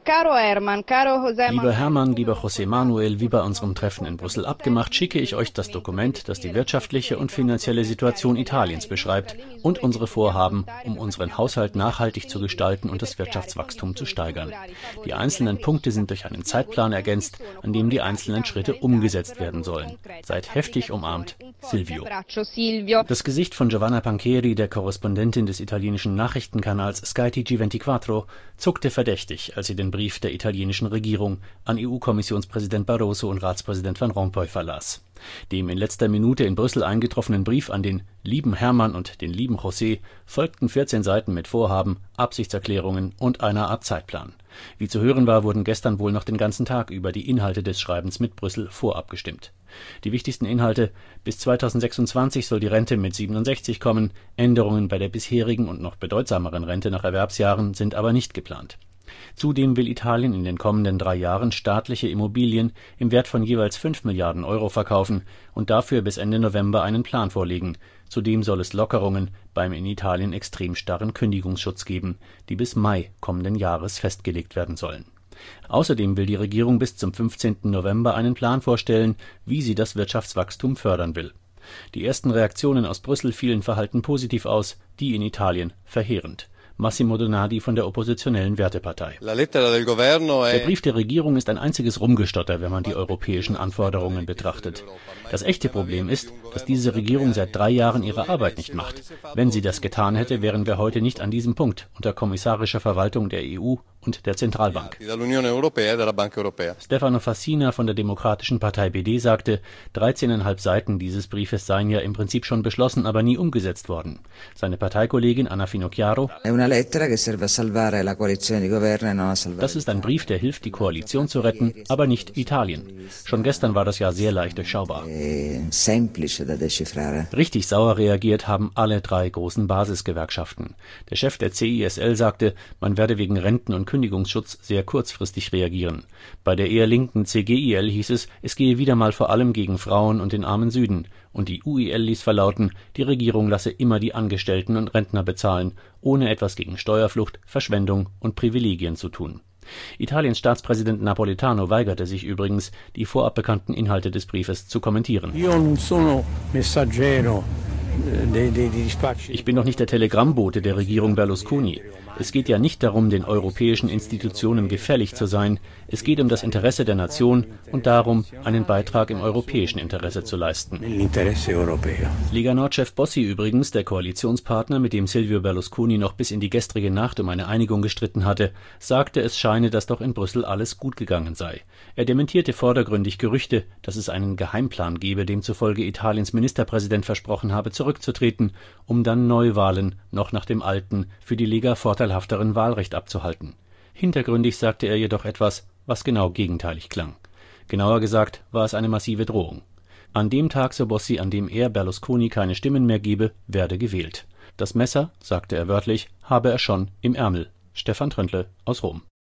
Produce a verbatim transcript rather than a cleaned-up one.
Lieber Herman, lieber José Manuel, wie bei unserem Treffen in Brüssel abgemacht, schicke ich euch das Dokument, das die wirtschaftliche und finanzielle Situation Italiens beschreibt und unsere Vorhaben, um unseren Haushalt nachhaltig zu gestalten und das Wirtschaftswachstum zu steigern. Die einzelnen Punkte sind durch einen Zeitplan ergänzt, an dem die einzelnen Schritte umgesetzt werden sollen. Seid heftig umarmt, Silvio. Das Gesicht von Giovanna Pancheri, der Korrespondentin des italienischen Nachrichtenkanals Sky T G vierundzwanzig, zuckte verdächtig, als sie den Brief der italienischen Regierung an E U-Kommissionspräsident Barroso und Ratspräsident Van Rompuy verlas. Dem in letzter Minute in Brüssel eingetroffenen Brief an den lieben Hermann und den lieben José folgten vierzehn Seiten mit Vorhaben, Absichtserklärungen und einer Art Zeitplan. Wie zu hören war, wurden gestern wohl noch den ganzen Tag über die Inhalte des Schreibens mit Brüssel vorabgestimmt. Die wichtigsten Inhalte: bis zweitausendsechsundzwanzig soll die Rente mit siebenundsechzig kommen, Änderungen bei der bisherigen und noch bedeutsameren Rente nach Erwerbsjahren sind aber nicht geplant. Zudem will Italien in den kommenden drei Jahren staatliche Immobilien im Wert von jeweils fünf Milliarden Euro verkaufen und dafür bis Ende November einen Plan vorlegen. Zudem soll es Lockerungen beim in Italien extrem starren Kündigungsschutz geben, die bis Mai kommenden Jahres festgelegt werden sollen. Außerdem will die Regierung bis zum fünfzehnten November einen Plan vorstellen, wie sie das Wirtschaftswachstum fördern will. Die ersten Reaktionen aus Brüssel fielen verhalten positiv aus, die in Italien verheerend. Massimo Donadi von der oppositionellen Wertepartei. Der Brief der Regierung ist ein einziges Rumgestotter, wenn man die europäischen Anforderungen betrachtet. Das echte Problem ist, dass diese Regierung seit drei Jahren ihre Arbeit nicht macht. Wenn sie das getan hätte, wären wir heute nicht an diesem Punkt, unter kommissarischer Verwaltung der E U und der Zentralbank. Stefano Fassina von der Demokratischen Partei B D sagte, dreizehneinhalb Seiten dieses Briefes seien ja im Prinzip schon beschlossen, aber nie umgesetzt worden. Seine Parteikollegin Anna Finocchiaro: Das ist ein Brief, der hilft, die Koalition zu retten, aber nicht Italien. Schon gestern war das ja sehr leicht durchschaubar. Richtig sauer reagiert haben alle drei großen Basisgewerkschaften. Der Chef der C I S L sagte, man werde wegen Renten- und Kündigungsschutz sehr kurzfristig reagieren. Bei der eher linken C G I L hieß es, es gehe wieder mal vor allem gegen Frauen und den armen Süden. Und die U I L ließ verlauten, die Regierung lasse immer die Angestellten und Rentner bezahlen, ohne etwas gegen Steuerflucht, Verschwendung und Privilegien zu tun. Italiens Staatspräsident Napolitano weigerte sich übrigens, die vorab bekannten Inhalte des Briefes zu kommentieren. Ich bin doch nicht der Telegrammbote der Regierung Berlusconi. Es geht ja nicht darum, den europäischen Institutionen gefällig zu sein. Es geht um das Interesse der Nation und darum, einen Beitrag im europäischen Interesse zu leisten. Lega Nord-Chef Bossi übrigens, der Koalitionspartner, mit dem Silvio Berlusconi noch bis in die gestrige Nacht um eine Einigung gestritten hatte, sagte, es scheine, dass doch in Brüssel alles gut gegangen sei. Er dementierte vordergründig Gerüchte, dass es einen Geheimplan gebe, demzufolge Italiens Ministerpräsident versprochen habe, zurückzutreten, um dann Neuwahlen noch nach dem alten, für die Lega vorteilhafteren Wahlrecht abzuhalten. Hintergründig sagte er jedoch etwas, was genau gegenteilig klang. Genauer gesagt war es eine massive Drohung. An dem Tag, so Bossi, an dem er Berlusconi keine Stimmen mehr gebe, werde gewählt. Das Messer, sagte er wörtlich, habe er schon im Ärmel. Stefan Tröntle aus Rom.